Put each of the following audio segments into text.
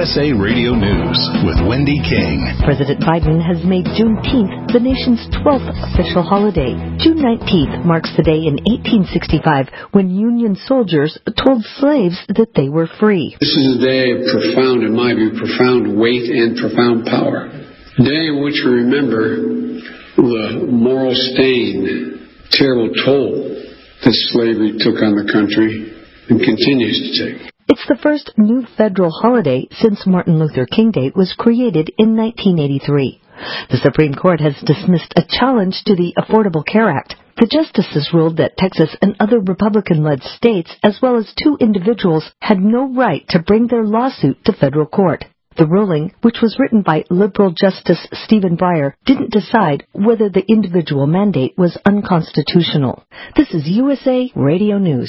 USA Radio News with Wendy King. President Biden has made Juneteenth the nation's 12th official holiday. June 19th marks the day in 1865 when Union soldiers told slaves that they were free. This is a day of profound, in my view, profound weight and profound power. A day in which we remember the moral stain, terrible toll that slavery took on the country and continues to take. It's the first new federal holiday since Martin Luther King Day was created in 1983. The Supreme Court has dismissed a challenge to the Affordable Care Act. The justices ruled that Texas and other Republican-led states, as well as 2 individuals, had no right to bring their lawsuit to federal court. The ruling, which was written by liberal Justice Stephen Breyer, didn't decide whether the individual mandate was unconstitutional. This is USA Radio News.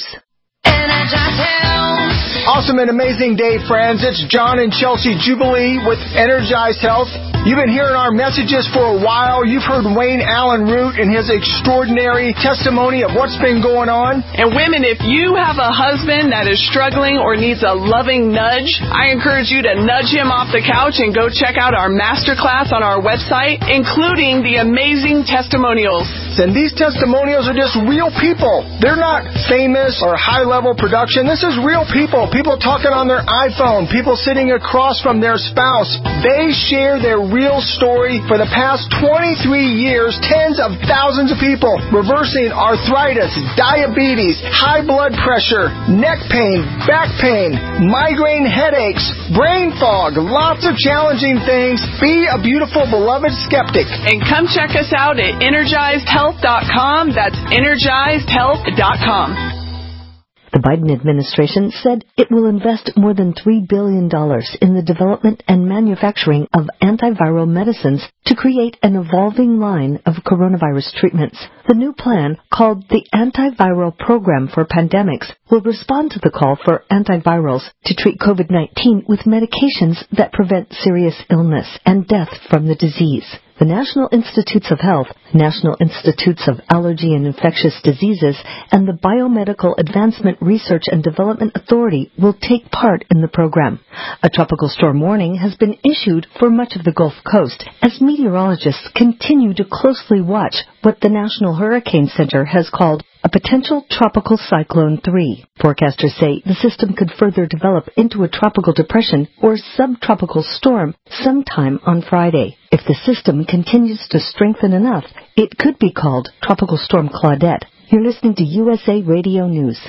Awesome and amazing day, friends. It's John and Chelsea Jubilee with Energized Health. You've been hearing our messages for a while. You've heard Wayne Allen Root and his extraordinary testimony of what's been going on. And women, if you have a husband that is struggling or needs a loving nudge, I encourage you to nudge him off the couch and go check out our masterclass on our website, including the amazing testimonials. And these testimonials are just real people. They're not famous or high-level production. This is real people. People talking on their iPhone. People sitting across from their spouse. They share their real story. For the past 23 years, tens of thousands of people reversing arthritis, diabetes, high blood pressure, neck pain, back pain, migraine headaches, brain fog, lots of challenging things. Be a beautiful, beloved skeptic. And come check us out at EnergizedHealth.com. That's EnergizedHealth.com. The Biden administration said it will invest more than $3 billion in the development and manufacturing of antiviral medicines to create an evolving line of coronavirus treatments. The new plan, called the Antiviral Program for Pandemics, will respond to the call for antivirals to treat COVID-19 with medications that prevent serious illness and death from the disease. The National Institutes of Health, National Institutes of Allergy and Infectious Diseases, and the Biomedical Advancement Research and Development Authority will take part in the program. A tropical storm warning has been issued for much of the Gulf Coast as meteorologists continue to closely watch what the National Hurricane Center has called a potential tropical cyclone 3. Forecasters say the system could further develop into a tropical depression or subtropical storm sometime on Friday. If the system continues to strengthen enough, it could be called Tropical Storm Claudette. You're listening to USA Radio News.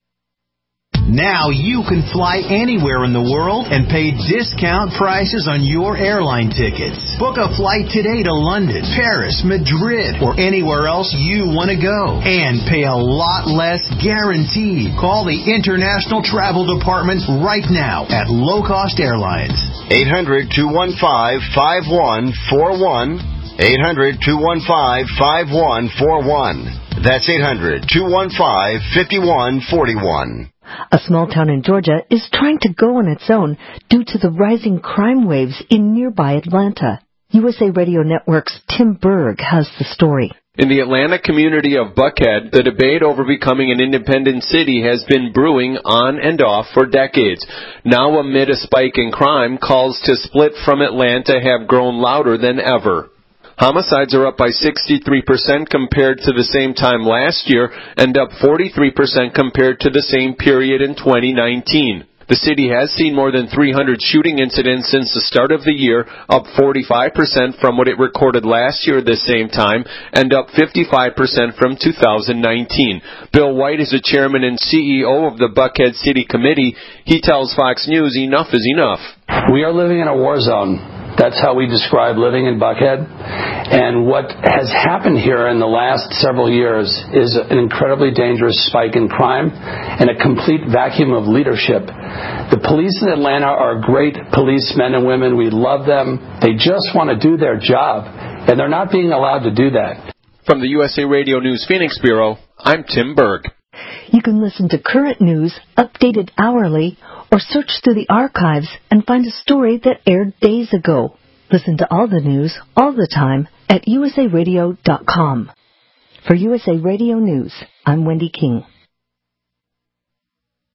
Now you can fly anywhere in the world and pay discount prices on your airline tickets. Book a flight today to London, Paris, Madrid, or anywhere else you want to go. And pay a lot less guaranteed. Call the International Travel Department right now at Low Cost Airlines. 800-215-5141. 800-215-5141. That's 800-215-5141. A small town in Georgia is trying to go on its own due to the rising crime waves in nearby Atlanta. USA Radio Network's Tim Berg has the story. In the Atlanta community of Buckhead, the debate over becoming an independent city has been brewing on and off for decades. Now, amid a spike in crime, calls to split from Atlanta have grown louder than ever. Homicides are up by 63% compared to the same time last year and up 43% compared to the same period in 2019. The city has seen more than 300 shooting incidents since the start of the year, up 45% from what it recorded last year at the same time, and up 55% from 2019. Bill White is the chairman and CEO of the Buckhead City Committee. He tells Fox News enough is enough. We are living in a war zone. That's how we describe living in Buckhead. And what has happened here in the last several years is an incredibly dangerous spike in crime and a complete vacuum of leadership. The police in Atlanta are great policemen and women. We love them. They just want to do their job, and they're not being allowed to do that. From the USA Radio News Phoenix Bureau, I'm Tim Berg. You can listen to current news, updated hourly, or search through the archives and find a story that aired days ago. Listen to all the news, all the time, at usaradio.com. For USA Radio News, I'm Wendy King.